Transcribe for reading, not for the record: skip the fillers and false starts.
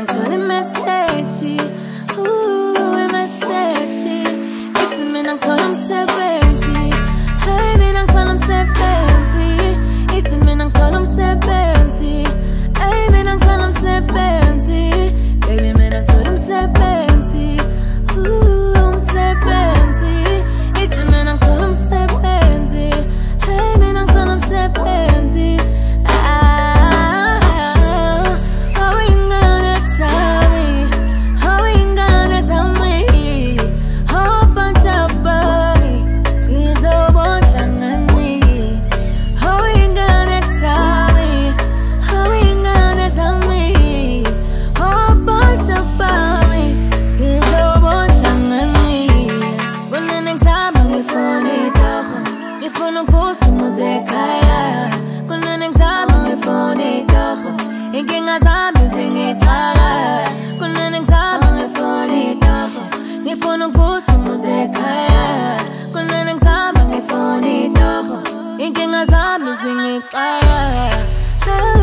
ngithola imeseji, imeseji ithi mina ngithola umsebenzi. Hey, mina ngithola umsebenzi, ithi mina ngithola umsebenzi. Hey, mina ngithola umsebenzi, baby mina ngithola umsebenzi, umsebenzi ithi mina ngithola umsebenzi. Hey, mina ngithola umsebenzi. Ngifuna ukuvusa umuzika, kunenengizama ngifuna itoho, inkinga zami zingixaka. Kunenengizama ngifuna itoho, ngifuna ukuvusa umuzika, kunenengizama ngifuna itoho, inkinga zami zingixaka.